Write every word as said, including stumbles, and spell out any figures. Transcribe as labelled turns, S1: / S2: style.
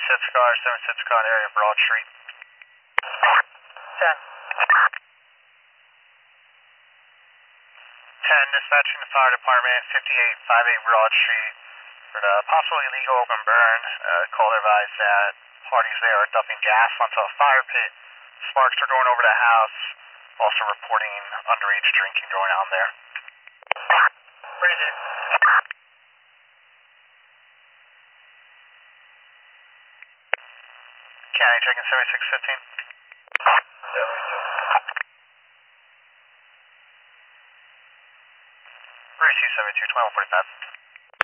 S1: seventy-six car, seventy-six car area, Broad Street.
S2: ten.
S1: ten, dispatching the fire department, fifty-eight fifty-eight Broad Street. For the possible illegal open burn, uh, call advised that parties there are dumping gas onto a fire pit. Sparks are going over the house. Also reporting underage drinking going on there.
S2: Raise it.
S1: County checking seventy-six fifteen.
S2: seventy-six.
S1: Receive seventy-two twenty-one forty-five.